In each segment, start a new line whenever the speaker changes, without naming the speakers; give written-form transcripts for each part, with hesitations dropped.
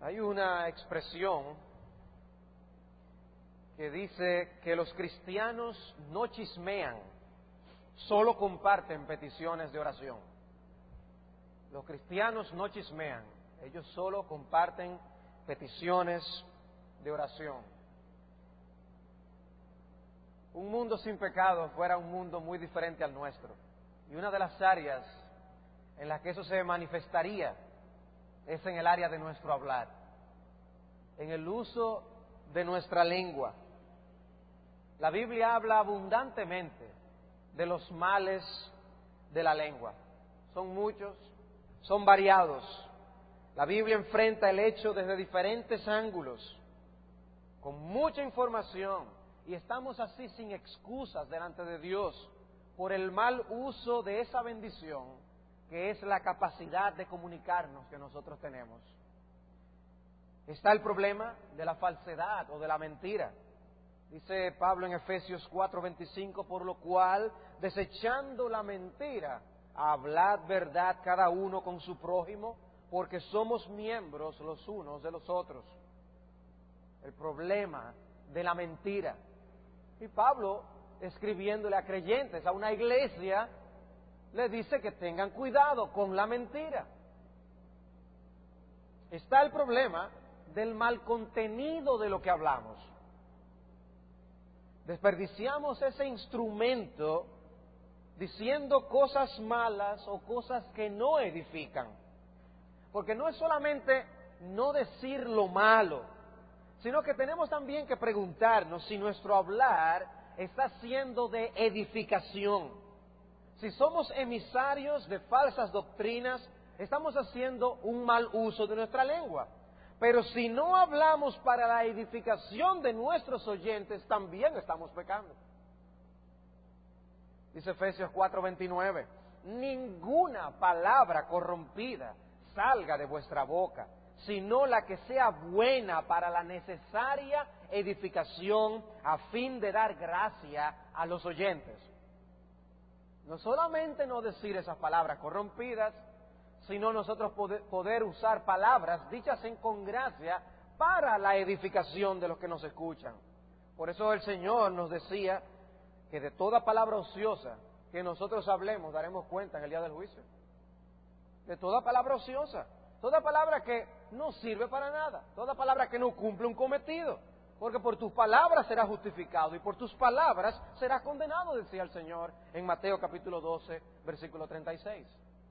Hay una expresión que dice que los cristianos no chismean, solo comparten peticiones de oración. Los cristianos no chismean, ellos solo comparten peticiones de oración. Un mundo sin pecado fuera un mundo muy diferente al nuestro. Y una de las áreas en las que eso se manifestaría es en el área de nuestro hablar, en el uso de nuestra lengua. La Biblia habla abundantemente de los males de la lengua. Son muchos, son variados. La Biblia enfrenta el hecho desde diferentes ángulos, con mucha información, y estamos así sin excusas delante de Dios por el mal uso de esa bendición que es la capacidad de comunicarnos que nosotros tenemos. Está el problema de la falsedad o de la mentira. Dice Pablo en Efesios 4:25, por lo cual, desechando la mentira, hablad verdad cada uno con su prójimo, porque somos miembros los unos de los otros. El problema de la mentira. Y Pablo, escribiéndole a creyentes, a una iglesia, le dice que tengan cuidado con la mentira. Está el problema del mal contenido de lo que hablamos. Desperdiciamos ese instrumento diciendo cosas malas o cosas que no edifican. Porque no es solamente no decir lo malo, sino que tenemos también que preguntarnos si nuestro hablar está siendo de edificación. Si somos emisarios de falsas doctrinas, estamos haciendo un mal uso de nuestra lengua. Pero si no hablamos para la edificación de nuestros oyentes, también estamos pecando. Dice Efesios 4:29, ninguna palabra corrompida salga de vuestra boca, sino la que sea buena para la necesaria edificación a fin de dar gracia a los oyentes. No solamente no decir esas palabras corrompidas, sino nosotros poder usar palabras dichas con gracia para la edificación de los que nos escuchan. Por eso el Señor nos decía que de toda palabra ociosa que nosotros hablemos daremos cuenta en el día del juicio. De toda palabra ociosa, toda palabra que no sirve para nada, toda palabra que no cumple un cometido, porque por tus palabras serás justificado y por tus palabras serás condenado, decía el Señor en Mateo capítulo 12, versículo 36.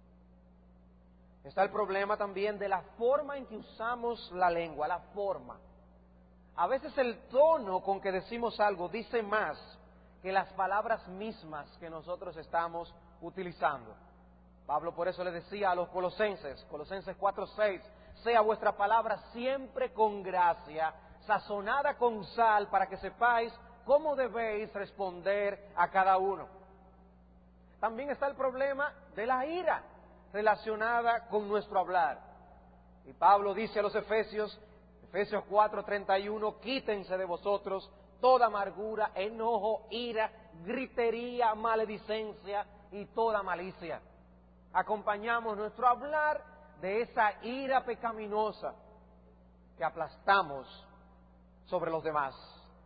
Está el problema también de la forma en que usamos la lengua, la forma. A veces el tono con que decimos algo dice más que las palabras mismas que nosotros estamos utilizando. Pablo por eso le decía a los Colosenses 4:6, sea vuestra palabra siempre con gracia, sazonada con sal, para que sepáis cómo debéis responder a cada uno. También está el problema de la ira relacionada con nuestro hablar. Y Pablo dice a los Efesios 4:31, quítense de vosotros toda amargura, enojo, ira, gritería, maledicencia y toda malicia. Acompañamos nuestro hablar de esa ira pecaminosa que aplastamos sobre los demás.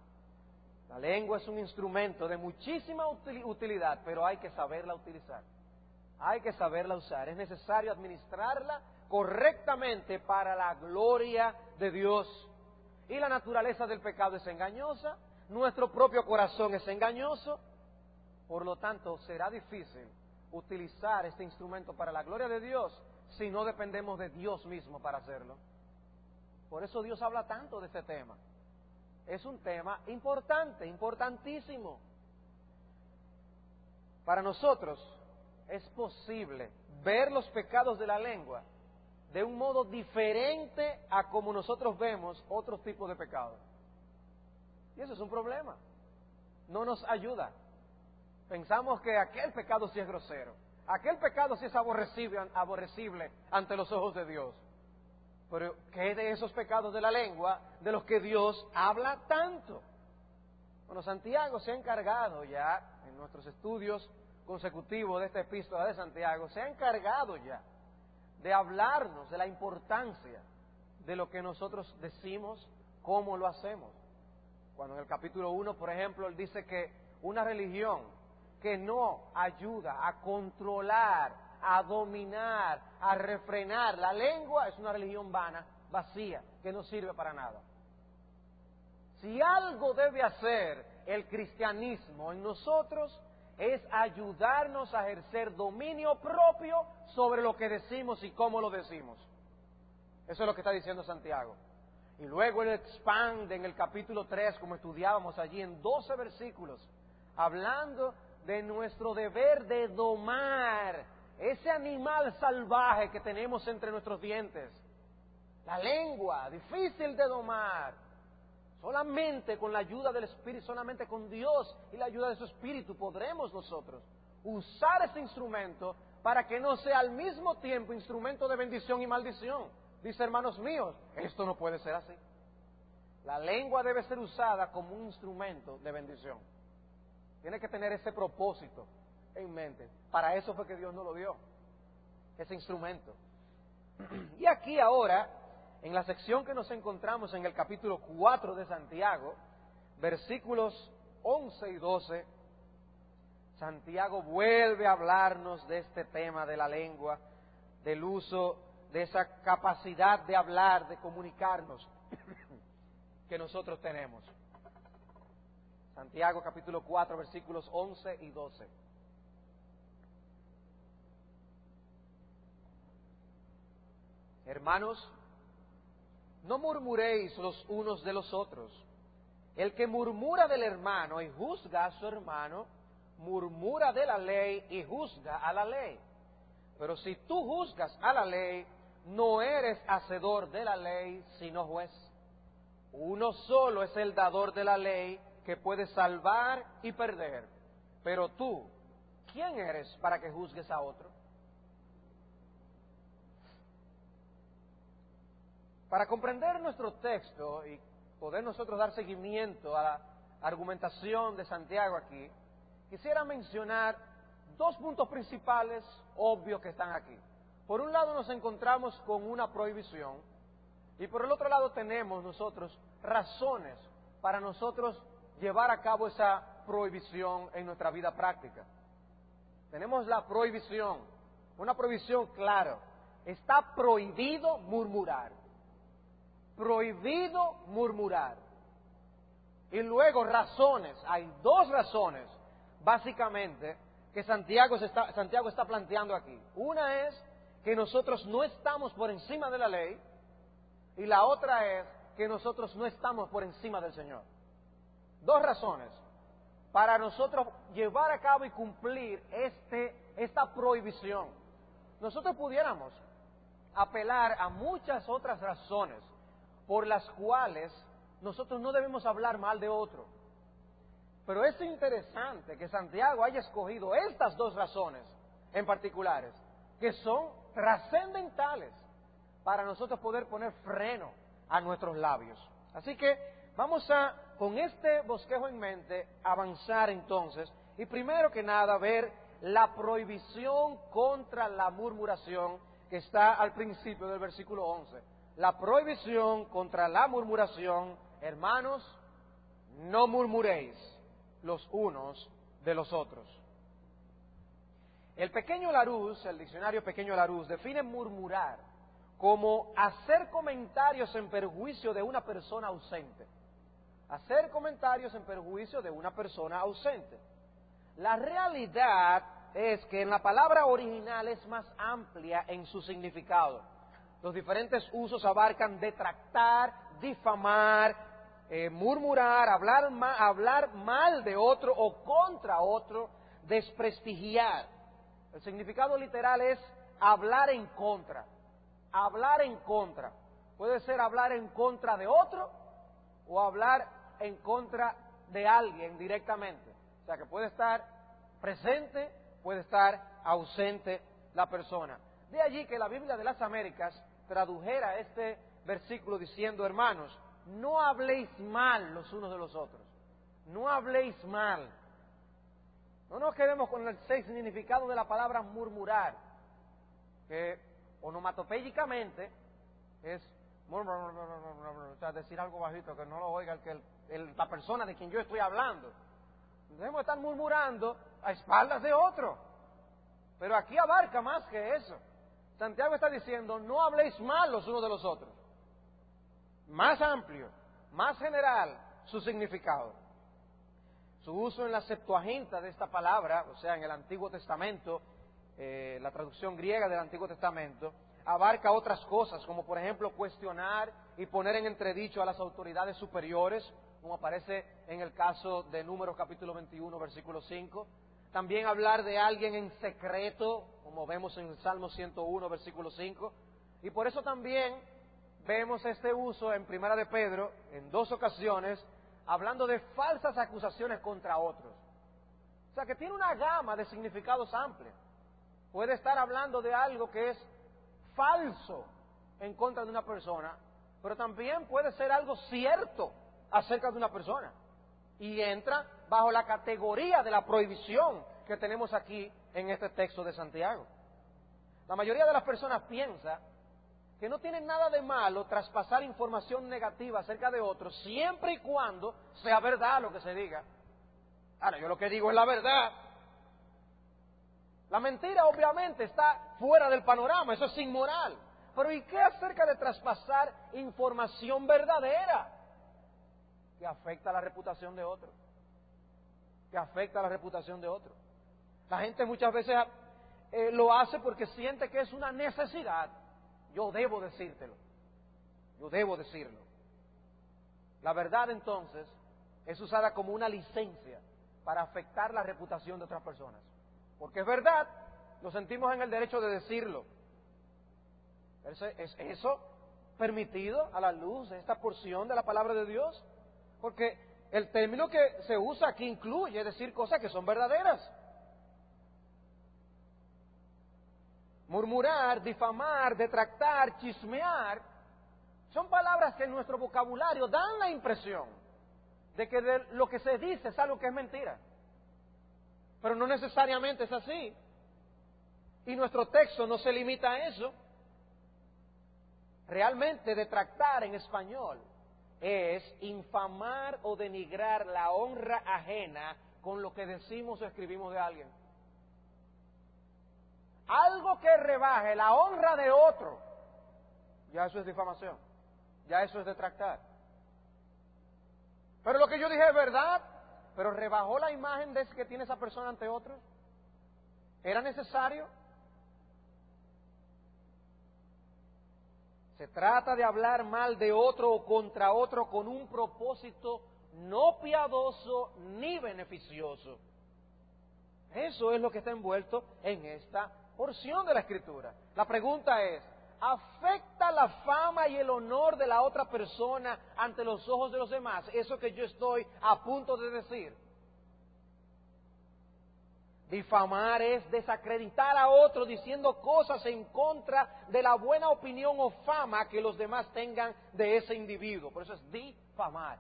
La lengua es un instrumento de muchísima utilidad, pero hay que saberla utilizar. Hay que saberla usar. Es necesario administrarla correctamente para la gloria de Dios. Y la naturaleza del pecado es engañosa, nuestro propio corazón es engañoso, por lo tanto será difícil utilizar este instrumento para la gloria de Dios si no dependemos de Dios mismo para hacerlo. Por eso Dios habla tanto de este tema. Es un tema importante, importantísimo. Para nosotros es posible ver los pecados de la lengua de un modo diferente a como nosotros vemos otros tipos de pecados. Y eso es un problema. No nos ayuda. Pensamos que aquel pecado sí es grosero, aquel pecado sí es aborrecible ante los ojos de Dios. Pero ¿qué de esos pecados de la lengua de los que Dios habla tanto? Bueno, Santiago se ha encargado ya, en nuestros estudios consecutivos de esta epístola de Santiago, se ha encargado ya de hablarnos de la importancia de lo que nosotros decimos, cómo lo hacemos. Cuando en el capítulo 1, por ejemplo, él dice que una religión que no ayuda a controlar, a dominar, a refrenar la lengua, es una religión vana, vacía, que no sirve para nada. Si algo debe hacer el cristianismo en nosotros, es ayudarnos a ejercer dominio propio sobre lo que decimos y cómo lo decimos. Eso es lo que está diciendo Santiago. Y luego él expande en el capítulo 3, como estudiábamos allí, en 12 versículos, hablando de nuestro deber de domar ese animal salvaje que tenemos entre nuestros dientes. La lengua, difícil de domar. Solamente con la ayuda del Espíritu, solamente con Dios y la ayuda de su Espíritu podremos nosotros usar ese instrumento para que no sea al mismo tiempo instrumento de bendición y maldición. Dice, hermanos míos, esto no puede ser así. La lengua debe ser usada como un instrumento de bendición. Tiene que tener ese propósito en mente. Para eso fue que Dios nos lo dio, ese instrumento. Y aquí ahora, en la sección que nos encontramos en el capítulo 4 de Santiago, versículos 11 y 12, Santiago vuelve a hablarnos de este tema de la lengua, del uso de esa capacidad de hablar, de comunicarnos que nosotros tenemos. Santiago capítulo 4, versículos 11 y 12. Hermanos, no murmuréis los unos de los otros. El que murmura del hermano y juzga a su hermano, murmura de la ley y juzga a la ley. Pero si tú juzgas a la ley, no eres hacedor de la ley, sino juez. Uno solo es el dador de la ley, que puede salvar y perder. Pero tú, ¿quién eres para que juzgues a otro? Para comprender nuestro texto y poder nosotros dar seguimiento a la argumentación de Santiago aquí, quisiera mencionar dos puntos principales obvios que están aquí. Por un lado nos encontramos con una prohibición y por el otro lado tenemos nosotros razones para nosotros llevar a cabo esa prohibición en nuestra vida práctica. Tenemos la prohibición, una prohibición clara. Está prohibido murmurar. Prohibido murmurar. Y luego razones, hay dos razones, básicamente, que Santiago está planteando aquí. Una es que nosotros no estamos por encima de la ley, y la otra es que nosotros no estamos por encima del Señor. Dos razones para nosotros llevar a cabo y cumplir esta prohibición. Nosotros pudiéramos apelar a muchas otras razones por las cuales nosotros no debemos hablar mal de otro. Pero es interesante que Santiago haya escogido estas dos razones en particulares, que son trascendentales para nosotros poder poner freno a nuestros labios. Así que vamos a, con este bosquejo en mente, avanzar entonces y primero que nada ver la prohibición contra la murmuración que está al principio del versículo 11. La prohibición contra la murmuración, hermanos, no murmuréis los unos de los otros. El pequeño Larousse, el diccionario pequeño Larousse, define murmurar como hacer comentarios en perjuicio de una persona ausente. Hacer comentarios en perjuicio de una persona ausente. La realidad es que en la palabra original es más amplia en su significado. Los diferentes usos abarcan detractar, difamar, murmurar, hablar mal de otro o contra otro, desprestigiar. El significado literal es hablar en contra. Hablar en contra. Puede ser hablar en contra de otro o hablar en contra de alguien directamente. O sea que puede estar presente, puede estar ausente la persona. De allí que la Biblia de las Américas tradujera este versículo diciendo, hermanos, no habléis mal los unos de los otros. No habléis mal. No nos quedemos con el significado de la palabra murmurar, que onomatopéyicamente es O sea, decir algo bajito que no lo oiga la persona de quien yo estoy hablando. Debemos estar murmurando a espaldas de otro. Pero aquí abarca más que eso. Santiago está diciendo, no habléis mal los unos de los otros. Más amplio, más general su significado. Su uso en la Septuaginta de esta palabra, o sea, en el Antiguo Testamento, la traducción griega del Antiguo Testamento, abarca otras cosas, como por ejemplo cuestionar y poner en entredicho a las autoridades superiores, como aparece en el caso de Números capítulo 21, versículo 5. También hablar de alguien en secreto, como vemos en el Salmo 101, versículo 5. Y por eso también vemos este uso en Primera de Pedro, en 2 ocasiones, hablando de falsas acusaciones contra otros. O sea, que tiene una gama de significados amplia. Puede estar hablando de algo que es falso en contra de una persona, pero también puede ser algo cierto acerca de una persona. Y entra bajo la categoría de la prohibición que tenemos aquí en este texto de Santiago. La mayoría de las personas piensa que no tiene nada de malo traspasar información negativa acerca de otros, siempre y cuando sea verdad lo que se diga. Ahora, yo lo que digo es la verdad. La mentira obviamente está fuera del panorama, eso es inmoral. Pero ¿y qué acerca de traspasar información verdadera que afecta la reputación de otro? Que afecta la reputación de otro. La gente muchas veces lo hace porque siente que es una necesidad. Yo debo decírtelo. Yo debo decirlo. La verdad entonces es usada como una licencia para afectar la reputación de otras personas. Porque es verdad, nos sentimos en el derecho de decirlo. ¿Es eso permitido a la luz de esta porción de la palabra de Dios? Porque el término que se usa aquí incluye decir cosas que son verdaderas. Murmurar, difamar, detractar, chismear, son palabras que en nuestro vocabulario dan la impresión de que de lo que se dice es algo que es mentira. Pero no necesariamente es así. Y nuestro texto no se limita a eso. Realmente detractar en español es infamar o denigrar la honra ajena con lo que decimos o escribimos de alguien. Algo que rebaje la honra de otro, ya eso es difamación, ya eso es detractar. Pero lo que yo dije es verdad, pero rebajó la imagen de que tiene esa persona ante otros. ¿Era necesario? Se trata de hablar mal de otro o contra otro con un propósito no piadoso ni beneficioso. Eso es lo que está envuelto en esta porción de la Escritura. La pregunta es, ¿afecta la fama y el honor de la otra persona ante los ojos de los demás? Eso que yo estoy a punto de decir. Difamar es desacreditar a otro diciendo cosas en contra de la buena opinión o fama que los demás tengan de ese individuo. Por eso es difamar.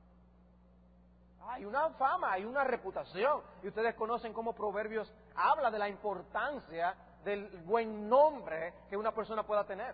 Hay una fama, hay una reputación. Y ustedes conocen cómo Proverbios habla de la importancia del buen nombre que una persona pueda tener.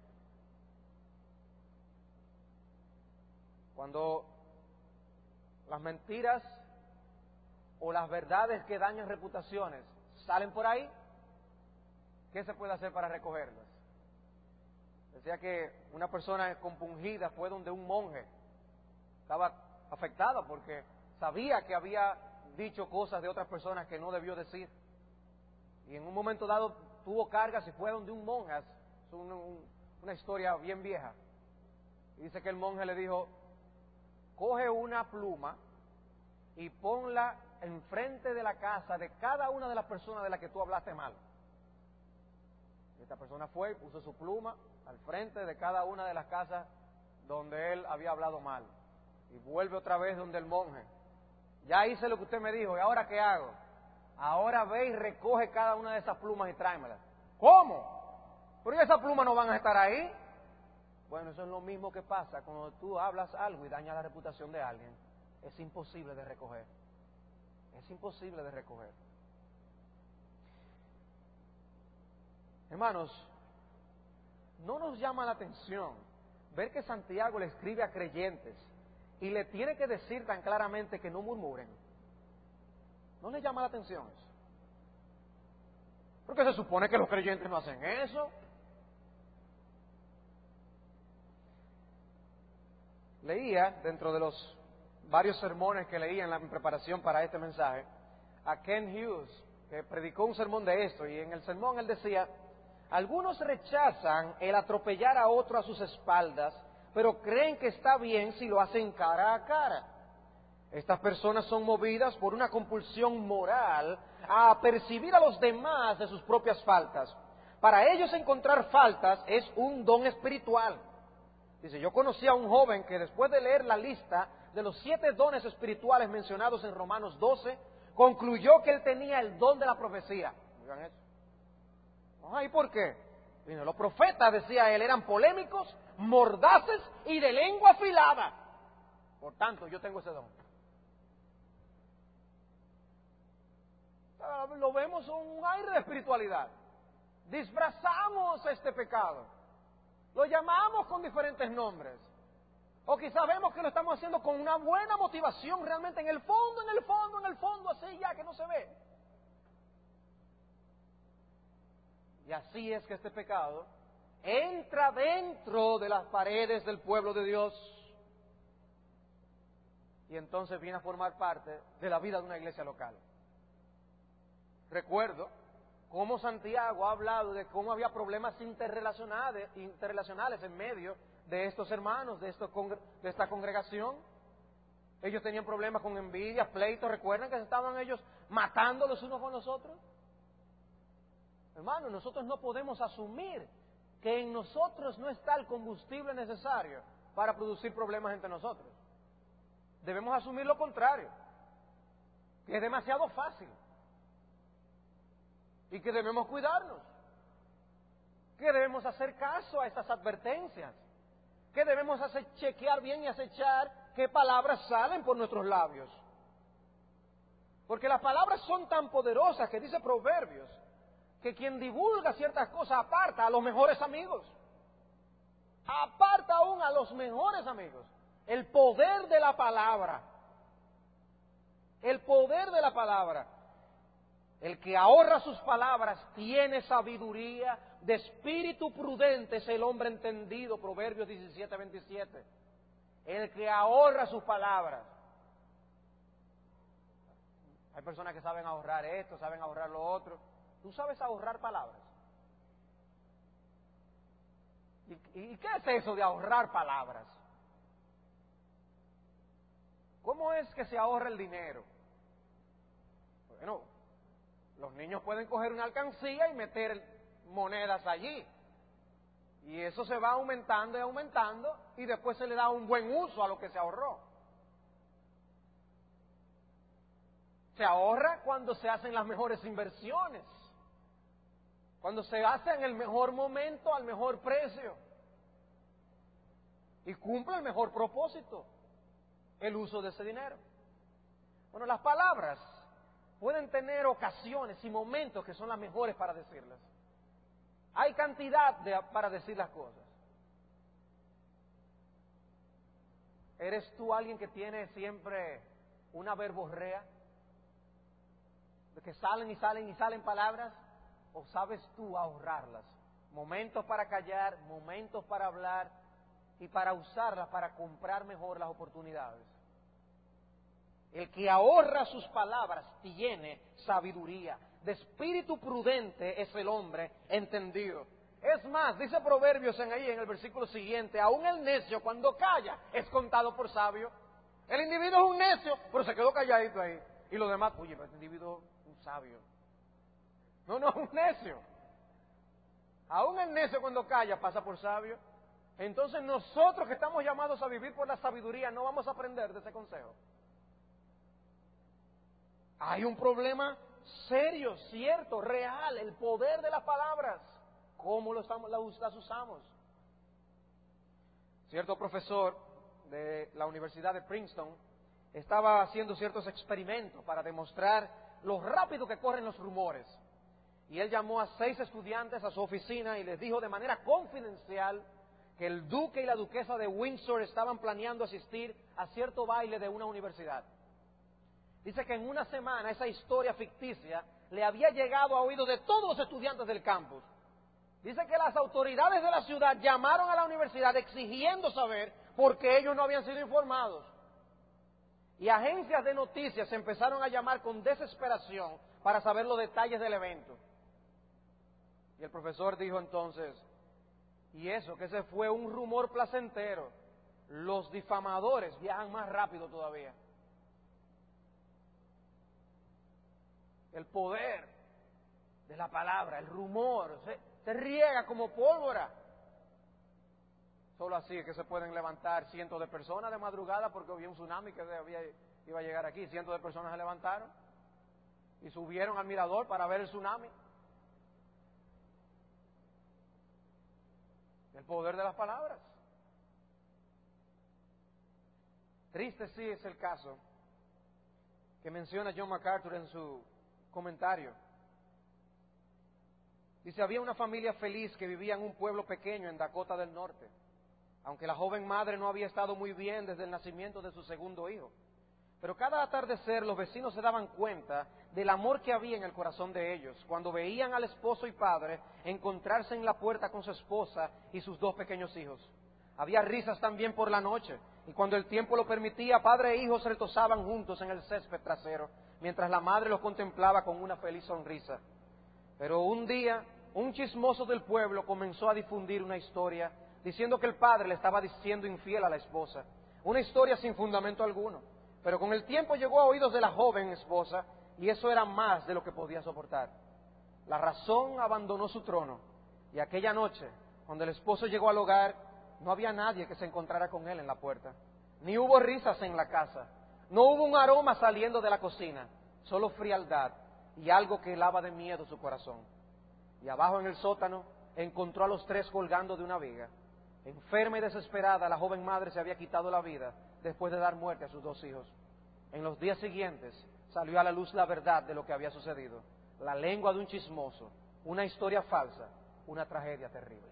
Cuando las mentiras o las verdades que dañan reputaciones salen por ahí, ¿qué se puede hacer para recogerlas? Decía que una persona compungida fue donde un monje estaba afectado porque sabía que había dicho cosas de otras personas que no debió decir. Y en un momento dado tuvo cargas y fue donde un monje, es una historia bien vieja. Y dice que el monje le dijo, coge una pluma y ponla enfrente de la casa de cada una de las personas de las que tú hablaste mal. Y esta persona fue y puso su pluma al frente de cada una de las casas donde él había hablado mal. Y vuelve otra vez donde el monje. Ya hice lo que usted me dijo, ¿y ahora qué hago? Ahora ve y recoge cada una de esas plumas y tráemelas. ¿Cómo? ¿Pero esas plumas no van a estar ahí? Bueno, eso es lo mismo que pasa cuando tú hablas algo y dañas la reputación de alguien. Es imposible de recoger. Es imposible de recoger. Hermanos, no nos llama la atención ver que Santiago le escribe a creyentes y le tiene que decir tan claramente que no murmuren, ¿no le llama la atención eso? Porque se supone que los creyentes no hacen eso. Leía, dentro de los varios sermones que leía en preparación para este mensaje, a Ken Hughes, que predicó un sermón de esto, y en el sermón él decía: algunos rechazan el atropellar a otro a sus espaldas, pero creen que está bien si lo hacen cara a cara. Estas personas son movidas por una compulsión moral a percibir a los demás de sus propias faltas. Para ellos encontrar faltas es un don espiritual. Dice, yo conocí a un joven que después de leer la lista de los 7 dones espirituales mencionados en Romanos 12, concluyó que él tenía el don de la profecía. Oigan eso. ¿Y por qué? Bueno, los profetas, decía él, eran polémicos, mordaces y de lengua afilada. Por tanto, yo tengo ese don. Lo vemos con un aire de espiritualidad. Disfrazamos este pecado. Lo llamamos con diferentes nombres. O quizás vemos que lo estamos haciendo con una buena motivación, realmente en el fondo, así ya que no se ve. Y así es que este pecado entra dentro de las paredes del pueblo de Dios. Y entonces viene a formar parte de la vida de una iglesia local. Recuerdo cómo Santiago ha hablado de cómo había problemas interrelacionales en medio de estos hermanos, de esta congregación. Ellos tenían problemas con envidia, pleitos. ¿Recuerdan que estaban ellos matando los unos con los otros? Hermanos, nosotros no podemos asumir que en nosotros no está el combustible necesario para producir problemas entre nosotros. Debemos asumir lo contrario, que es demasiado fácil y que debemos cuidarnos, que debemos hacer caso a estas advertencias, que debemos chequear bien y acechar qué palabras salen por nuestros labios. Porque las palabras son tan poderosas que dice Proverbios que quien divulga ciertas cosas aparta a los mejores amigos. Aparta aún a los mejores amigos. El poder de la palabra. El poder de la palabra. El que ahorra sus palabras tiene sabiduría. De espíritu prudente es el hombre entendido. Proverbios 17:27. El que ahorra sus palabras. Hay personas que saben ahorrar esto, saben ahorrar lo otro. ¿Tú sabes ahorrar palabras? ¿Y qué es eso de ahorrar palabras? ¿Cómo es que se ahorra el dinero? Bueno, los niños pueden coger una alcancía y meter monedas allí. Y eso se va aumentando y aumentando y después se le da un buen uso a lo que se ahorró. Se ahorra cuando se hacen las mejores inversiones. Cuando se hace en el mejor momento, al mejor precio. Y cumple el mejor propósito, el uso de ese dinero. Bueno, las palabras pueden tener ocasiones y momentos que son las mejores para decirlas. Hay cantidad para decir las cosas. ¿Eres tú alguien que tiene siempre una verborrea? De que salen y salen y salen palabras. ¿O sabes tú ahorrarlas? Momentos para callar, momentos para hablar y para usarlas para comprar mejor las oportunidades. El que ahorra sus palabras tiene sabiduría. De espíritu prudente es el hombre entendido. Es más, dice Proverbios en el versículo siguiente, aún el necio cuando calla es contado por sabio. El individuo es un necio, pero se quedó calladito ahí. Y los demás, oye, pero este individuo es un sabio. No, un necio. Aún el necio cuando calla pasa por sabio. Entonces nosotros que estamos llamados a vivir por la sabiduría no vamos a aprender de ese consejo. Hay un problema serio, cierto, real, el poder de las palabras. ¿Cómo las usamos? Cierto profesor de la Universidad de Princeton estaba haciendo ciertos experimentos para demostrar lo rápido que corren los rumores. Y él llamó a 6 estudiantes a su oficina y les dijo de manera confidencial que el duque y la duquesa de Windsor estaban planeando asistir a cierto baile de una universidad. Dice que en una semana esa historia ficticia le había llegado a oídos de todos los estudiantes del campus. Dice que las autoridades de la ciudad llamaron a la universidad exigiendo saber por qué ellos no habían sido informados. Y agencias de noticias se empezaron a llamar con desesperación para saber los detalles del evento. Y el profesor dijo entonces, y eso, que ese fue un rumor placentero. Los difamadores viajan más rápido todavía. El poder de la palabra, el rumor, se riega como pólvora. Solo así es que se pueden levantar cientos de personas de madrugada porque había un tsunami que iba a llegar aquí. Cientos de personas se levantaron y subieron al mirador para ver el tsunami. El poder de las palabras. Triste sí es el caso que menciona John MacArthur en su comentario. Dice, había una familia feliz que vivía en un pueblo pequeño en Dakota del Norte, aunque la joven madre no había estado muy bien desde el nacimiento de su segundo hijo. Pero cada atardecer los vecinos se daban cuenta del amor que había en el corazón de ellos, cuando veían al esposo y padre encontrarse en la puerta con su esposa y sus dos pequeños hijos. Había risas también por la noche, y cuando el tiempo lo permitía, padre e hijo se retozaban juntos en el césped trasero, mientras la madre los contemplaba con una feliz sonrisa. Pero un día, un chismoso del pueblo comenzó a difundir una historia, diciendo que el padre le estaba diciendo infiel a la esposa. Una historia sin fundamento alguno. Pero con el tiempo llegó a oídos de la joven esposa, y eso era más de lo que podía soportar. La razón abandonó su trono, y aquella noche, cuando el esposo llegó al hogar, no había nadie que se encontrara con él en la puerta. Ni hubo risas en la casa. No hubo un aroma saliendo de la cocina, solo frialdad y algo que helaba de miedo su corazón. Y abajo en el sótano encontró a los tres colgando de una viga. Enferma y desesperada, la joven madre se había quitado la vida después de dar muerte a sus dos hijos. En los días siguientes salió a la luz la verdad de lo que había sucedido. La lengua de un chismoso, una historia falsa, una tragedia terrible.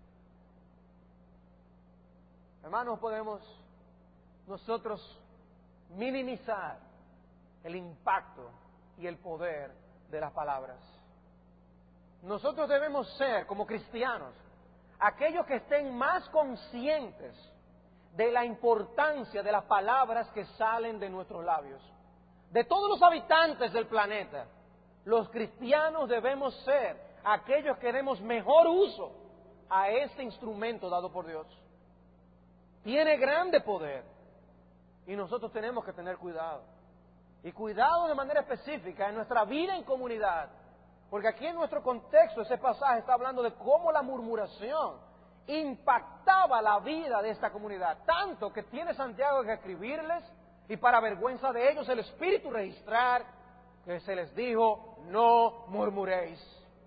Hermanos, podemos nosotros minimizar el impacto y el poder de las palabras. Nosotros debemos ser, como cristianos, aquellos que estén más conscientes de la importancia de las palabras que salen de nuestros labios. De todos los habitantes del planeta, los cristianos debemos ser aquellos que demos mejor uso a este instrumento dado por Dios. Tiene grande poder y nosotros tenemos que tener cuidado. Y cuidado de manera específica en nuestra vida en comunidad. Porque aquí en nuestro contexto ese pasaje está hablando de cómo la murmuración impactaba la vida de esta comunidad. Tanto que tiene Santiago que escribirles y para vergüenza de ellos el Espíritu registrar que se les dijo, no murmuréis.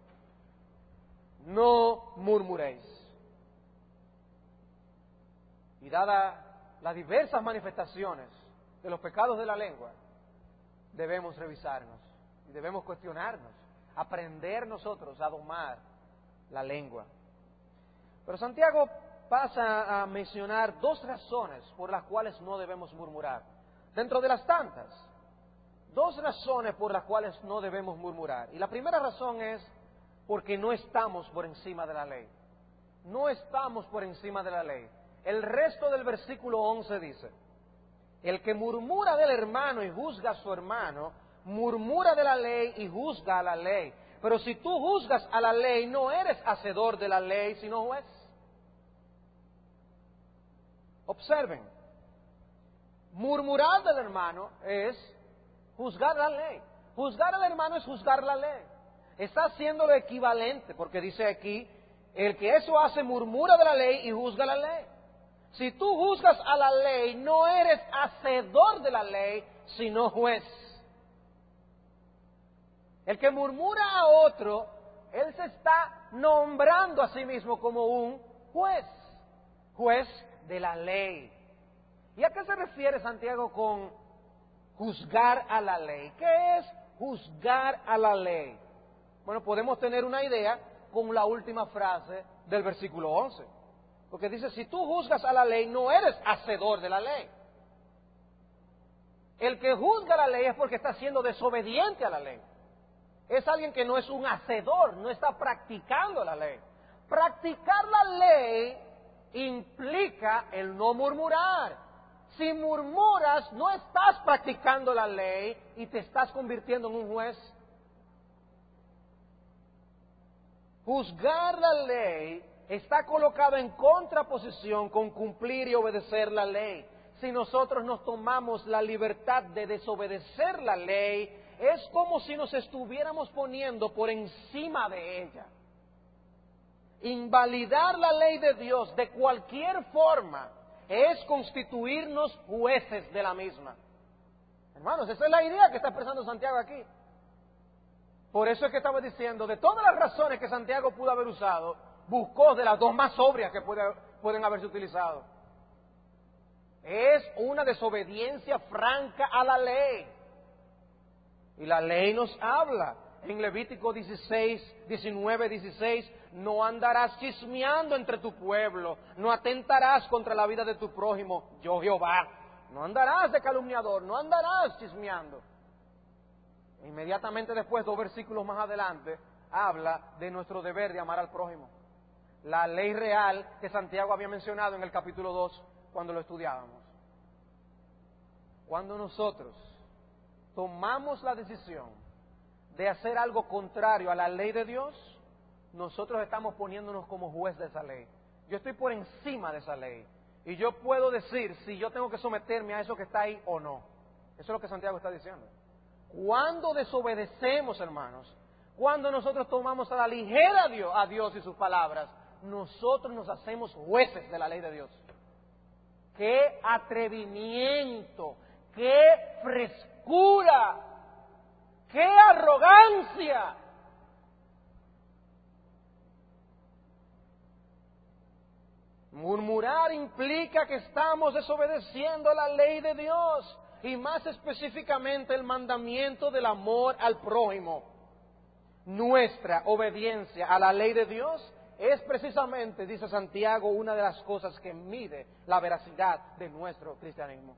No murmuréis. Y dada las diversas manifestaciones de los pecados de la lengua, debemos revisarnos y debemos cuestionarnos, aprender nosotros a domar la lengua. Pero Santiago pasa a mencionar dos razones por las cuales no debemos murmurar. Dentro de las tantas, dos razones por las cuales no debemos murmurar. Y la primera razón es porque no estamos por encima de la ley. No estamos por encima de la ley. El resto del versículo 11 dice, el que murmura del hermano y juzga a su hermano, murmura de la ley y juzga a la ley. Pero si tú juzgas a la ley, no eres hacedor de la ley, sino juez. Observen, murmurar del hermano es juzgar la ley. Juzgar al hermano es juzgar la ley. Está haciendo lo equivalente, porque dice aquí, el que eso hace murmura de la ley y juzga la ley. Si tú juzgas a la ley, no eres hacedor de la ley, sino juez. El que murmura a otro, él se está nombrando a sí mismo como un juez, juez de la ley. ¿Y a qué se refiere Santiago con juzgar a la ley? ¿Qué es juzgar a la ley? Bueno, podemos tener una idea con la última frase del versículo 11. Porque dice, si tú juzgas a la ley, no eres hacedor de la ley. El que juzga la ley es porque está siendo desobediente a la ley. Es alguien que no es un hacedor, no está practicando la ley. Practicar la ley implica el no murmurar. Si murmuras, no estás practicando la ley y te estás convirtiendo en un juez. Juzgar la ley está colocado en contraposición con cumplir y obedecer la ley. Si nosotros nos tomamos la libertad de desobedecer la ley, es como si nos estuviéramos poniendo por encima de ella. Invalidar la ley de Dios de cualquier forma es constituirnos jueces de la misma. Hermanos, esa es la idea que está expresando Santiago aquí. Por eso es que estaba diciendo, de todas las razones que Santiago pudo haber usado, buscó de las dos más sobrias que pueden haberse utilizado. Es una desobediencia franca a la ley. Y la ley nos habla en Levítico 19:16, no andarás chismeando entre tu pueblo, no atentarás contra la vida de tu prójimo, yo Jehová. No andarás de calumniador, no andarás chismeando. Inmediatamente después, 2 versículos más adelante, habla de nuestro deber de amar al prójimo. La ley real que Santiago había mencionado en el capítulo 2 cuando lo estudiábamos. Cuando nosotros tomamos la decisión de hacer algo contrario a la ley de Dios, nosotros estamos poniéndonos como juez de esa ley. Yo estoy por encima de esa ley y yo puedo decir si yo tengo que someterme a eso que está ahí o no. Eso es lo que Santiago está diciendo. Cuando desobedecemos, hermanos, cuando nosotros tomamos a la ligera a Dios y sus palabras, nosotros nos hacemos jueces de la ley de Dios. ¡Qué atrevimiento! ¡Qué frescura! ¡Qué arrogancia! Murmurar implica que estamos desobedeciendo la ley de Dios y más específicamente el mandamiento del amor al prójimo. Nuestra obediencia a la ley de Dios es precisamente, dice Santiago, una de las cosas que mide la veracidad de nuestro cristianismo.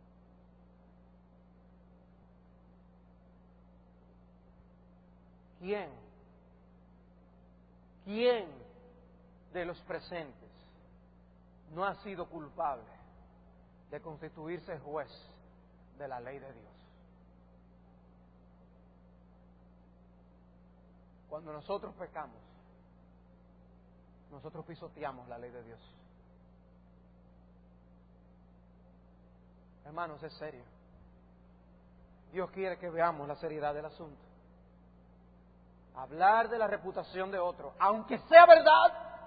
¿Quién de los presentes no ha sido culpable de constituirse juez de la ley de Dios? Cuando nosotros pecamos, nosotros pisoteamos la ley de Dios. Hermanos, es serio. Dios quiere que veamos la seriedad del asunto. Hablar de la reputación de otro, aunque sea verdad,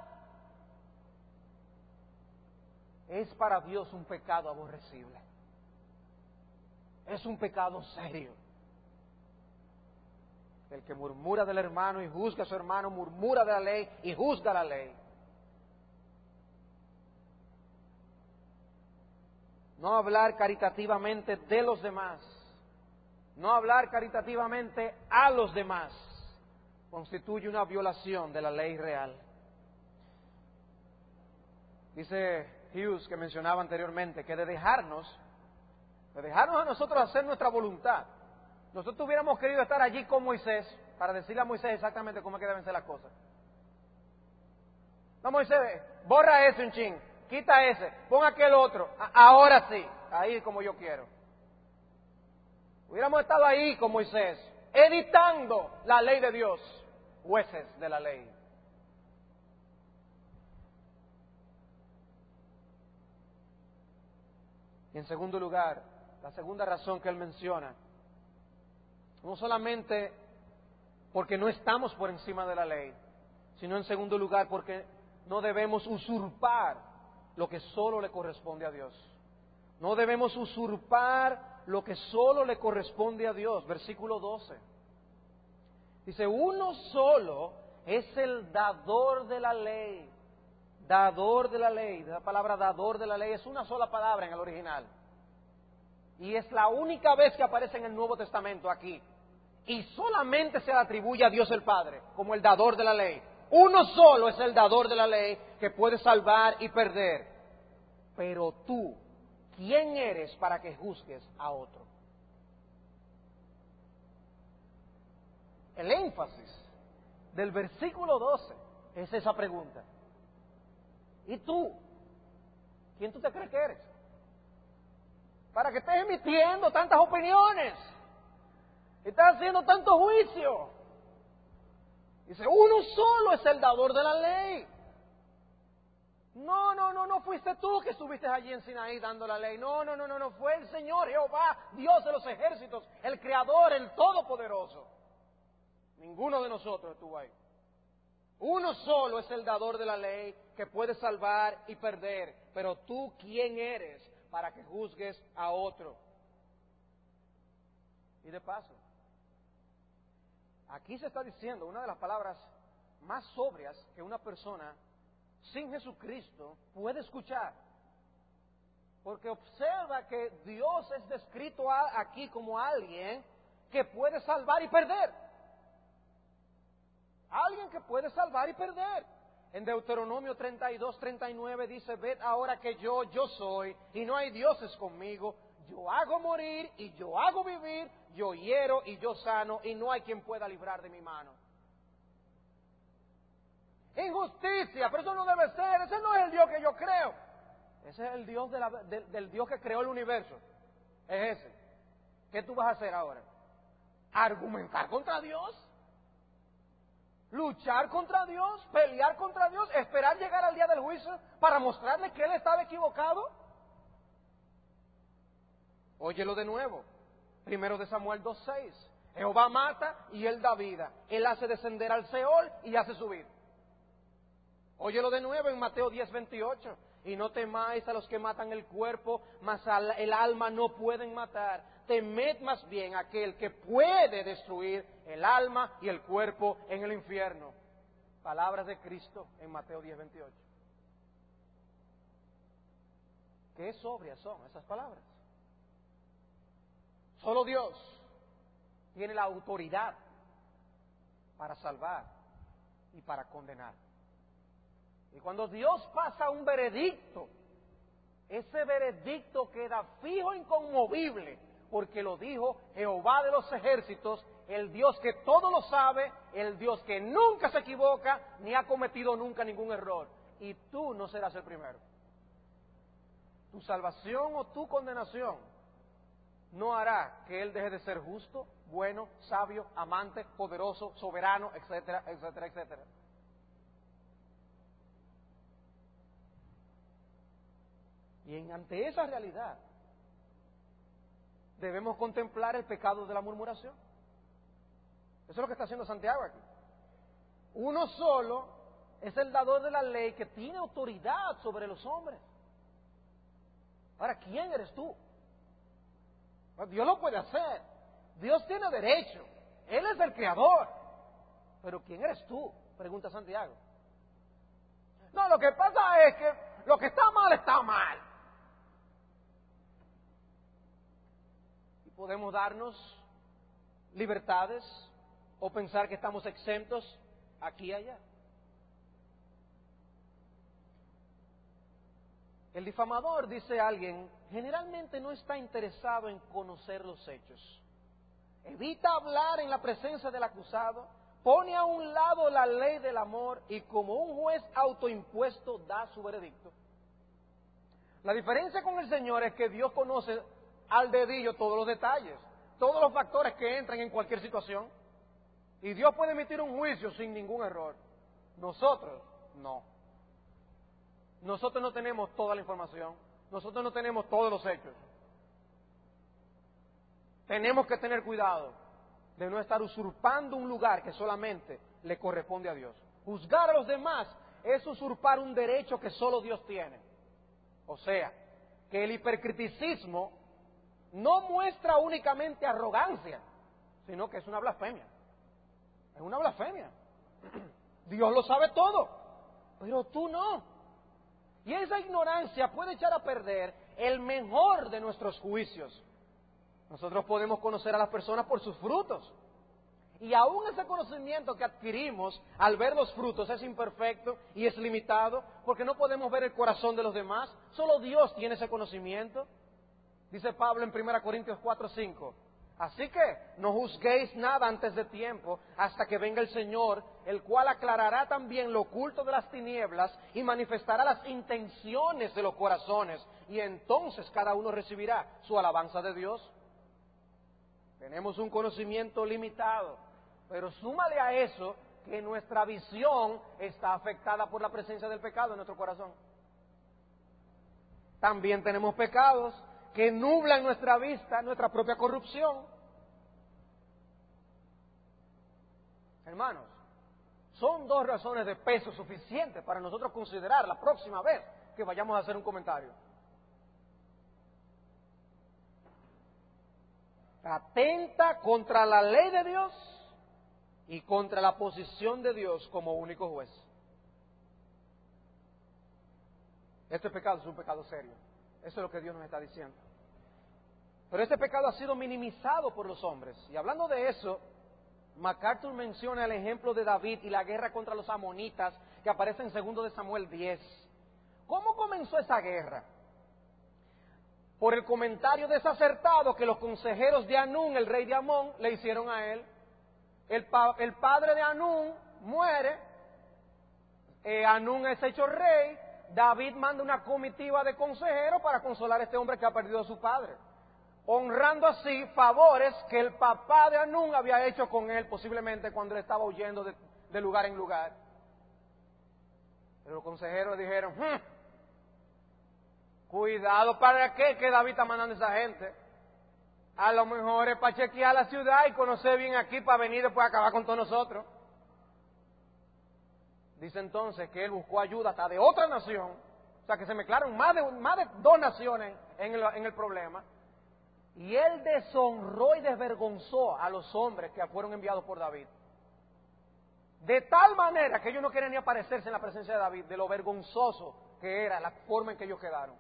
es para Dios un pecado aborrecible. Es un pecado serio. El que murmura del hermano y juzga a su hermano, murmura de la ley y juzga la ley. No hablar caritativamente de los demás, no hablar caritativamente a los demás, constituye una violación de la ley real. Dice Hughes, que mencionaba anteriormente, que de dejarnos a nosotros hacer nuestra voluntad, nosotros hubiéramos querido estar allí con Moisés para decirle a Moisés exactamente cómo es que deben ser las cosas. No, Moisés, borra ese un chin, quita ese, pon aquel otro, ahora sí, ahí como yo quiero. Hubiéramos estado ahí con Moisés, editando la ley de Dios, jueces de la ley. Y en segundo lugar, la segunda razón que él menciona, no solamente porque no estamos por encima de la ley, sino en segundo lugar porque no debemos usurpar lo que solo le corresponde a Dios. No debemos usurpar lo que solo le corresponde a Dios. Versículo 12. Dice, uno solo es el dador de la ley. Dador de la ley. La palabra dador de la ley es una sola palabra en el original. Y es la única vez que aparece en el Nuevo Testamento aquí. Y solamente se le atribuye a Dios el Padre como el dador de la ley. Uno solo es el dador de la ley que puede salvar y perder. Pero tú, ¿quién eres para que juzgues a otro? El énfasis del versículo 12 es esa pregunta. ¿Y tú? ¿Quién tú te crees que eres? Para que estés emitiendo tantas opiniones y estás haciendo tanto juicio. Dice, uno solo es el dador de la ley. No fuiste tú que estuviste allí en Sinaí dando la ley. No, fue el Señor Jehová, Dios de los ejércitos, el Creador, el Todopoderoso. Ninguno de nosotros estuvo ahí. Uno solo es el dador de la ley que puede salvar y perder. Pero tú, ¿quién eres para que juzgues a otro? Y de paso, aquí se está diciendo una de las palabras más sobrias que una persona sin Jesucristo puede escuchar. Porque observa que Dios es descrito aquí como alguien que puede salvar y perder. Alguien que puede salvar y perder. En Deuteronomio 32:39 dice, ved ahora que yo soy, y no hay dioses conmigo. Yo hago morir y yo hago vivir, yo hiero y yo sano, y no hay quien pueda librar de mi mano. Injusticia, pero eso no debe ser, ese no es el Dios que yo creo. Ese es el Dios del Dios que creó el universo. Es ese. ¿Qué tú vas a hacer ahora? ¿Argumentar contra Dios? ¿Luchar contra Dios? ¿Pelear contra Dios? ¿Esperar llegar al día del juicio para mostrarle que Él estaba equivocado? Óyelo de nuevo. 1 de Samuel 2:6. Jehová mata y Él da vida. Él hace descender al Seol y hace subir. Óyelo de nuevo en Mateo 10:28. Y no temáis a los que matan el cuerpo, mas el alma no pueden matar. Temed más bien a aquel que puede destruir el alma y el cuerpo en el infierno. Palabras de Cristo en Mateo 10:28. Qué sobrias son esas palabras. Solo Dios tiene la autoridad para salvar y para condenar. Y cuando Dios pasa un veredicto, ese veredicto queda fijo e inconmovible, porque lo dijo Jehová de los ejércitos, el Dios que todo lo sabe, el Dios que nunca se equivoca, ni ha cometido nunca ningún error. Y tú no serás el primero. Tu salvación o tu condenación no hará que Él deje de ser justo, bueno, sabio, amante, poderoso, soberano, etcétera, etcétera, etcétera. Y ante esa realidad, debemos contemplar el pecado de la murmuración. Eso es lo que está haciendo Santiago aquí. Uno solo es el dador de la ley que tiene autoridad sobre los hombres. Ahora, ¿quién eres tú? Dios lo puede hacer. Dios tiene derecho. Él es el creador. Pero ¿quién eres tú? Pregunta Santiago. No, lo que pasa es que lo que está mal está mal. Y podemos darnos libertades o pensar que estamos exentos aquí y allá. El difamador, dice alguien, generalmente no está interesado en conocer los hechos. Evita hablar en la presencia del acusado, pone a un lado la ley del amor y como un juez autoimpuesto da su veredicto. La diferencia con el Señor es que Dios conoce al dedillo todos los detalles, todos los factores que entran en cualquier situación. Y Dios puede emitir un juicio sin ningún error. Nosotros, no. Nosotros no tenemos toda la información. Nosotros no tenemos todos los hechos. Tenemos que tener cuidado de no estar usurpando un lugar que solamente le corresponde a Dios. Juzgar a los demás es usurpar un derecho que solo Dios tiene. O sea, que el hipercriticismo no muestra únicamente arrogancia, sino que es una blasfemia. Es una blasfemia. Dios lo sabe todo, pero tú no. Y esa ignorancia puede echar a perder el mejor de nuestros juicios. Nosotros podemos conocer a las personas por sus frutos. Y aún ese conocimiento que adquirimos al ver los frutos es imperfecto y es limitado, porque no podemos ver el corazón de los demás. Solo Dios tiene ese conocimiento. Dice Pablo en 1 Corintios 4:5. Así que no juzguéis nada antes de tiempo, hasta que venga el Señor, el cual aclarará también lo oculto de las tinieblas y manifestará las intenciones de los corazones, y entonces cada uno recibirá su alabanza de Dios. Tenemos un conocimiento limitado, pero súmale a eso que nuestra visión está afectada por la presencia del pecado en nuestro corazón. También tenemos pecados que nublan nuestra vista, nuestra propia corrupción. Hermanos, son dos razones de peso suficientes para nosotros considerar la próxima vez que vayamos a hacer un comentario. Atenta contra la ley de Dios y contra la posición de Dios como único juez. Este pecado es un pecado serio. Eso es lo que Dios nos está diciendo. Pero este pecado ha sido minimizado por los hombres. Y hablando de eso, MacArthur menciona el ejemplo de David y la guerra contra los amonitas que aparece en 2 de Samuel 10. ¿Cómo comenzó esa guerra? Por el comentario desacertado que los consejeros de Anún, el rey de Amón, le hicieron a él. El padre de Anún muere, Anún es hecho rey, David manda una comitiva de consejeros para consolar a este hombre que ha perdido a su padre, honrando así favores que el papá de Anún había hecho con él, posiblemente cuando él estaba huyendo de lugar en lugar. Pero los consejeros le dijeron, cuidado, ¿para qué que David está mandando a esa gente? A lo mejor es para chequear la ciudad y conocer bien aquí para venir después a acabar con todos nosotros. Dice entonces que él buscó ayuda hasta de otra nación, o sea que se mezclaron más de 2 naciones en el problema, y él deshonró y desvergonzó a los hombres que fueron enviados por David, de tal manera que ellos no querían ni aparecerse en la presencia de David, de lo vergonzoso que era la forma en que ellos quedaron.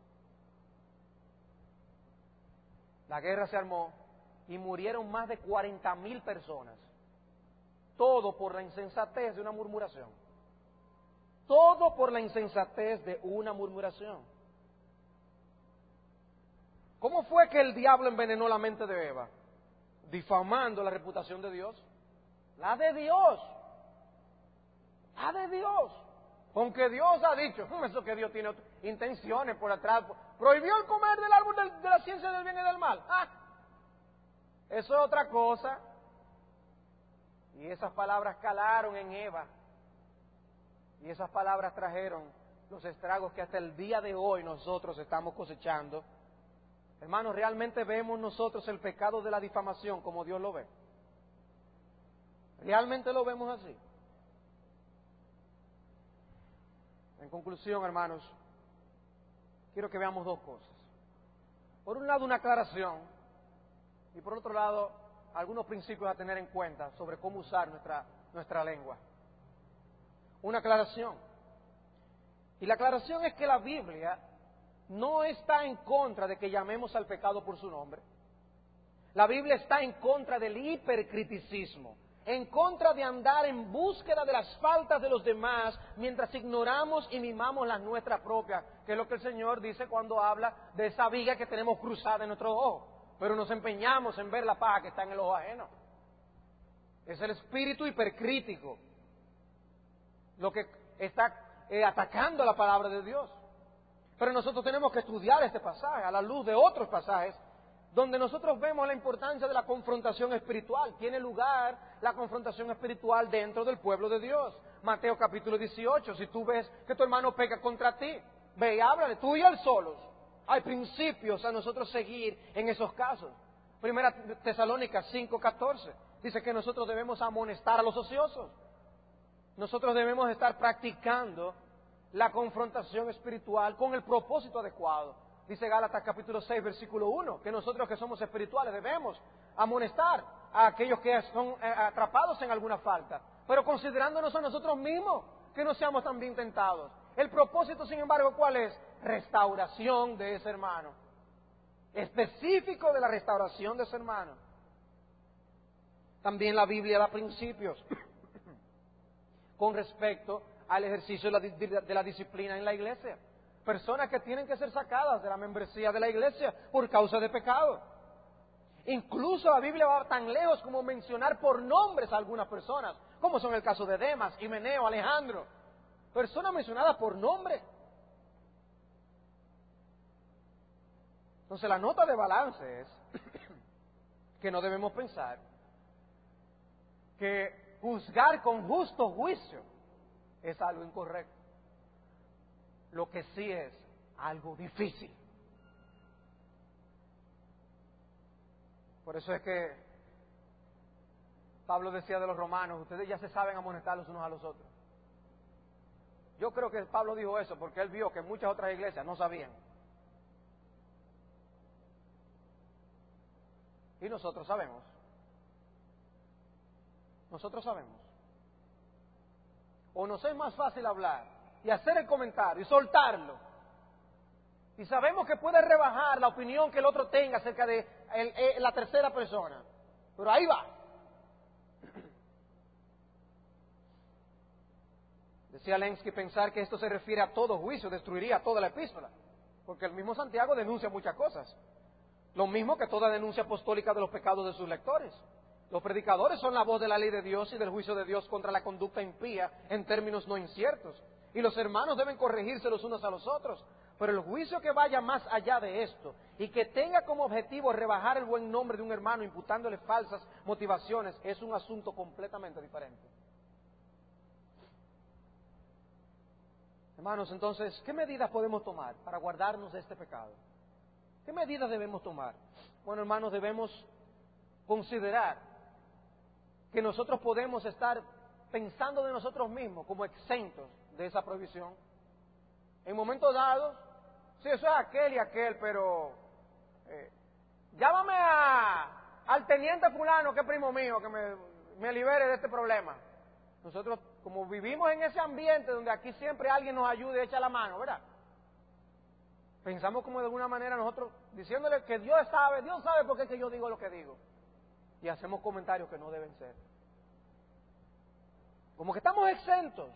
La guerra se armó y murieron más de 40,000 personas, todo por la insensatez de una murmuración. Todo por la insensatez de una murmuración. ¿Cómo fue que el diablo envenenó la mente de Eva? Difamando la reputación de Dios. La de Dios. La de Dios. Aunque Dios ha dicho, eso que Dios tiene intenciones por atrás. Prohibió el comer del árbol de la ciencia del bien y del mal. Eso es otra cosa. Y esas palabras calaron en Eva. Y esas palabras trajeron los estragos que hasta el día de hoy nosotros estamos cosechando. Hermanos, ¿realmente vemos nosotros el pecado de la difamación como Dios lo ve? ¿Realmente lo vemos así? En conclusión, hermanos, quiero que veamos 2 cosas. Por un lado, una aclaración, y por otro lado, algunos principios a tener en cuenta sobre cómo usar nuestra lengua. Una aclaración. Y la aclaración es que la Biblia no está en contra de que llamemos al pecado por su nombre. La Biblia está en contra del hipercriticismo, en contra de andar en búsqueda de las faltas de los demás mientras ignoramos y mimamos las nuestras propias, que es lo que el Señor dice cuando habla de esa viga que tenemos cruzada en nuestro ojo, pero nos empeñamos en ver la paja que está en el ojo ajeno. Es el espíritu hipercrítico lo que está atacando la palabra de Dios. Pero nosotros tenemos que estudiar este pasaje a la luz de otros pasajes donde nosotros vemos la importancia de la confrontación espiritual. Tiene lugar la confrontación espiritual dentro del pueblo de Dios. Mateo capítulo 18, si tú ves que tu hermano peca contra ti, ve y háblale, tú y él solos. Hay principios a nosotros seguir en esos casos. Primera Tesalónicas 5:14 dice que nosotros debemos amonestar a los ociosos. Nosotros debemos estar practicando la confrontación espiritual con el propósito adecuado. Dice Gálatas capítulo 6, versículo 1, que nosotros que somos espirituales debemos amonestar a aquellos que son atrapados en alguna falta, pero considerándonos a nosotros mismos, que no seamos también tentados. El propósito, sin embargo, ¿cuál es? Restauración de ese hermano. Específico de la restauración de ese hermano. También la Biblia da principios con respecto al ejercicio de la disciplina en la iglesia. Personas que tienen que ser sacadas de la membresía de la iglesia por causa de pecado. Incluso la Biblia va tan lejos como mencionar por nombres a algunas personas, como son el caso de Demas, Himeneo, Alejandro. Personas mencionadas por nombre. Entonces la nota de balance es que no debemos pensar que juzgar con justo juicio es algo incorrecto. Lo que sí es algo difícil. Por eso es que Pablo decía de los romanos, ustedes ya se saben amonestar los unos a los otros. Yo creo que Pablo dijo eso porque él vio que muchas otras iglesias no sabían. Y nosotros sabemos. Nosotros sabemos. O nos es más fácil hablar y hacer el comentario y soltarlo. Y sabemos que puede rebajar la opinión que el otro tenga acerca de la tercera persona. Pero ahí va. Decía Lenski, pensar que esto se refiere a todo juicio destruiría toda la epístola. Porque el mismo Santiago denuncia muchas cosas. Lo mismo que toda denuncia apostólica de los pecados de sus lectores. Los predicadores son la voz de la ley de Dios y del juicio de Dios contra la conducta impía en términos no inciertos. Y los hermanos deben corregirse los unos a los otros. Pero el juicio que vaya más allá de esto y que tenga como objetivo rebajar el buen nombre de un hermano imputándole falsas motivaciones es un asunto completamente diferente. Hermanos, entonces, ¿qué medidas podemos tomar para guardarnos de este pecado? ¿Qué medidas debemos tomar? Bueno, hermanos, debemos considerar que nosotros podemos estar pensando de nosotros mismos como exentos de esa prohibición. En momentos dados, sí, eso es aquel y aquel, pero llámame al teniente fulano, que es primo mío, que me libere de este problema. Nosotros, como vivimos en ese ambiente donde aquí siempre alguien nos ayude y echa la mano, ¿verdad? Pensamos como de alguna manera nosotros diciéndole que Dios sabe por qué es que yo digo lo que digo. Y hacemos comentarios que no deben ser. Como que estamos exentos.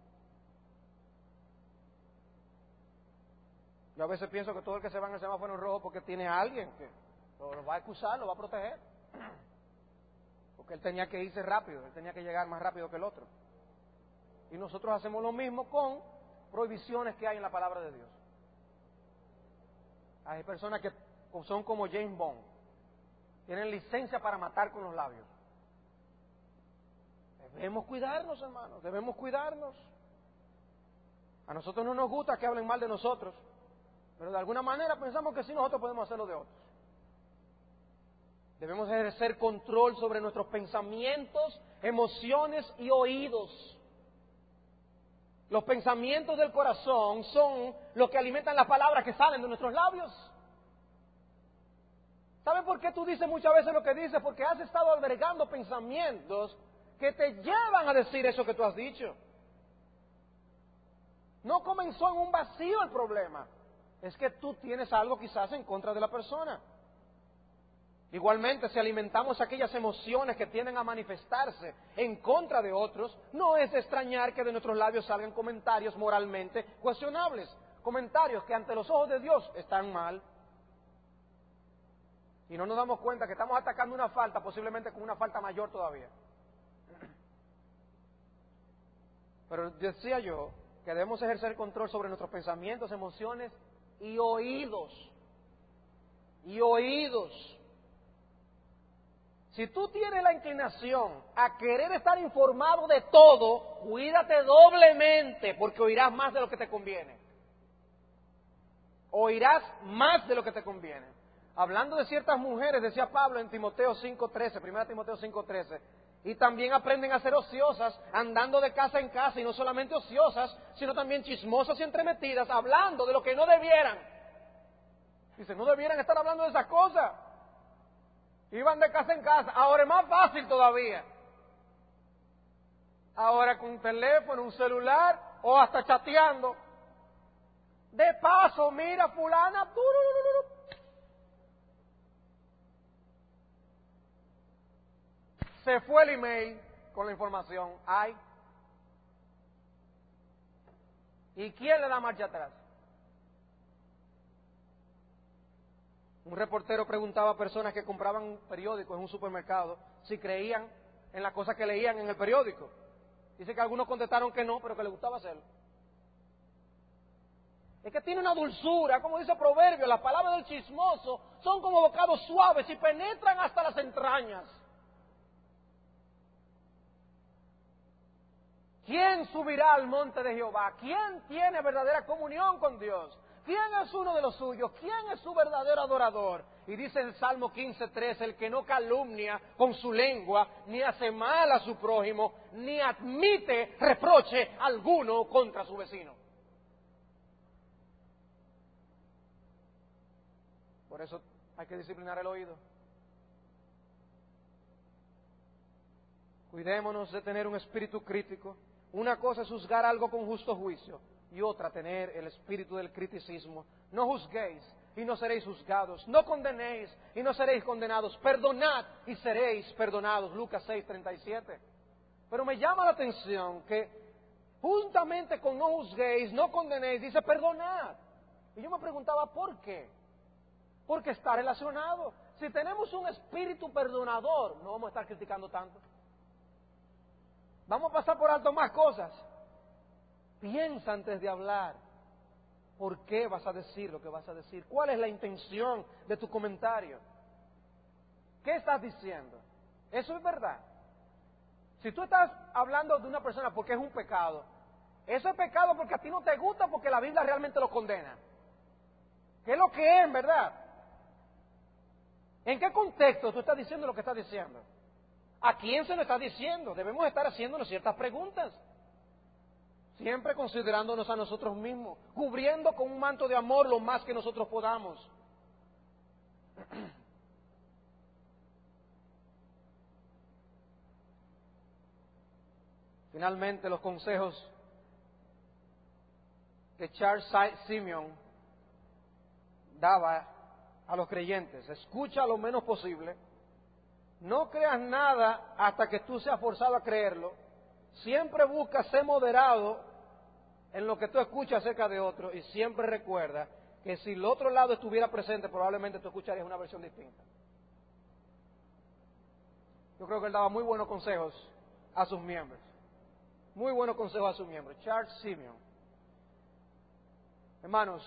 Yo a veces pienso que todo el que se va en el semáforo en rojo porque tiene a alguien que lo va a excusar, lo va a proteger. Porque él tenía que irse rápido, él tenía que llegar más rápido que el otro. Y nosotros hacemos lo mismo con prohibiciones que hay en la palabra de Dios. Hay personas que son como James Bond, tienen licencia para matar con los labios. Debemos cuidarnos, hermanos, debemos cuidarnos. A nosotros no nos gusta que hablen mal de nosotros, pero de alguna manera pensamos que sí nosotros podemos hacerlo de otros. Debemos ejercer control sobre nuestros pensamientos, emociones y oídos. Los pensamientos del corazón son los que alimentan las palabras que salen de nuestros labios. ¿Saben por qué tú dices muchas veces lo que dices? Porque has estado albergando pensamientos que te llevan a decir eso que tú has dicho. No comenzó en un vacío el problema. Es que tú tienes algo quizás en contra de la persona. Igualmente, si alimentamos aquellas emociones que tienden a manifestarse en contra de otros, no es de extrañar que de nuestros labios salgan comentarios moralmente cuestionables, comentarios que ante los ojos de Dios están mal. Y no nos damos cuenta que estamos atacando una falta, posiblemente con una falta mayor todavía. Pero decía yo que debemos ejercer control sobre nuestros pensamientos, emociones y oídos. Y oídos. Si tú tienes la inclinación a querer estar informado de todo, cuídate doblemente, porque oirás más de lo que te conviene. Oirás más de lo que te conviene. Hablando de ciertas mujeres, decía Pablo en Timoteo 5:13, 1 Timoteo 5:13, y también aprenden a ser ociosas, andando de casa en casa, y no solamente ociosas, sino también chismosas y entremetidas, hablando de lo que no debieran. Dice, no debieran estar hablando de esas cosas. Iban de casa en casa. Ahora es más fácil todavía. Ahora con un teléfono, un celular o hasta chateando. De paso, mira fulana. Se fue el email con la información. ¡Ay! ¿Y quién le da marcha atrás? Un reportero preguntaba a personas que compraban periódicos en un supermercado si creían en las cosas que leían en el periódico. Dice que algunos contestaron que no, pero que les gustaba hacerlo. Es que tiene una dulzura, como dice el proverbio, las palabras del chismoso son como bocados suaves y penetran hasta las entrañas. ¿Quién subirá al monte de Jehová? ¿Quién tiene verdadera comunión con Dios? ¿Quién es uno de los suyos? ¿Quién es su verdadero adorador? Y dice en Salmo 15:3, el que no calumnia con su lengua, ni hace mal a su prójimo, ni admite reproche alguno contra su vecino. Por eso hay que disciplinar el oído. Cuidémonos de tener un espíritu crítico. Una cosa es juzgar algo con justo juicio y otra tener el espíritu del criticismo. No juzguéis y no seréis juzgados. No condenéis y no seréis condenados. Perdonad y seréis perdonados. Lucas 6:37. Pero me llama la atención que juntamente con no juzguéis, no condenéis, dice perdonad. Y yo me preguntaba, ¿por qué? Porque está relacionado. Si tenemos un espíritu perdonador, no vamos a estar criticando tanto. Vamos a pasar por alto más cosas. Piensa antes de hablar. ¿Por qué vas a decir lo que vas a decir? ¿Cuál es la intención de tu comentario? ¿Qué estás diciendo? Eso es verdad. Si tú estás hablando de una persona porque es un pecado, eso es pecado porque a ti no te gusta, porque la Biblia realmente lo condena. ¿Qué es lo que es, verdad? ¿En qué contexto tú estás diciendo lo que estás diciendo? ¿A quién se lo está diciendo? Debemos estar haciéndonos ciertas preguntas. Siempre considerándonos a nosotros mismos, cubriendo con un manto de amor lo más que nosotros podamos. Finalmente, los consejos que Charles Simeon daba a los creyentes: escucha lo menos posible, no creas nada hasta que tú seas forzado a creerlo, siempre busca ser moderado en lo que tú escuchas acerca de otro y siempre recuerda que si el otro lado estuviera presente probablemente tú escucharías una versión distinta. Yo creo que él daba muy buenos consejos a sus miembros. Muy buenos consejos a sus miembros. Charles Simeon. Hermanos,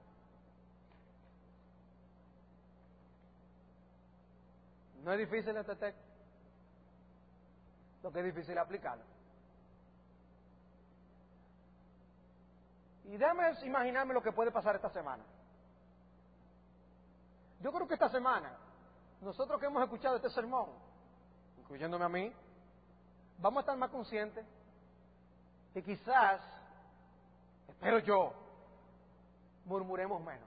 no es difícil este texto. Lo que es difícil es aplicarlo. Y déjame imaginarme lo que puede pasar esta semana. Yo creo que esta semana, nosotros que hemos escuchado este sermón, incluyéndome a mí, vamos a estar más conscientes y quizás, espero yo, murmuremos menos.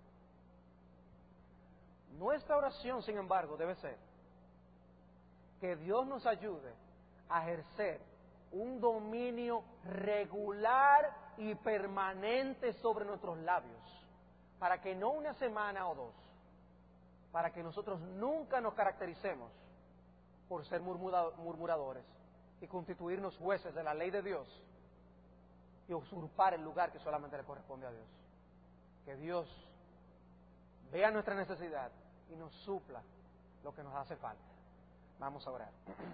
Nuestra oración, sin embargo, debe ser que Dios nos ayude a ejercer un dominio regular y permanente sobre nuestros labios, para que no una semana o dos, para que nosotros nunca nos caractericemos por ser murmuradores y constituirnos jueces de la ley de Dios y usurpar el lugar que solamente le corresponde a Dios. Que Dios vea nuestra necesidad y nos supla lo que nos hace falta. Vamos a orar.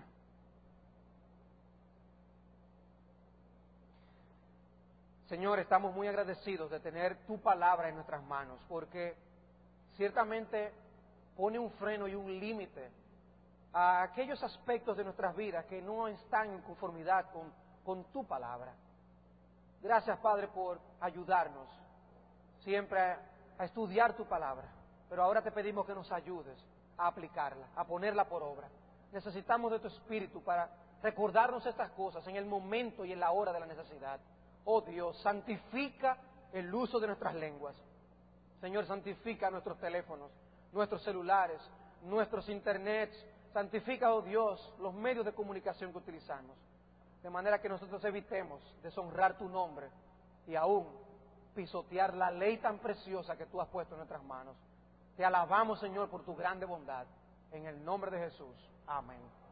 Señor, estamos muy agradecidos de tener tu palabra en nuestras manos, porque ciertamente pone un freno y un límite a aquellos aspectos de nuestras vidas que no están en conformidad con tu palabra. Gracias, Padre, por ayudarnos siempre a estudiar tu palabra, pero ahora te pedimos que nos ayudes a aplicarla, a ponerla por obra. Necesitamos de tu Espíritu para recordarnos estas cosas en el momento y en la hora de la necesidad. Oh Dios, santifica el uso de nuestras lenguas. Señor, santifica nuestros teléfonos, nuestros celulares, nuestros internets. Santifica, oh Dios, los medios de comunicación que utilizamos, de manera que nosotros evitemos deshonrar tu nombre y aún pisotear la ley tan preciosa que tú has puesto en nuestras manos. Te alabamos, Señor, por tu grande bondad. En el nombre de Jesús. Amén.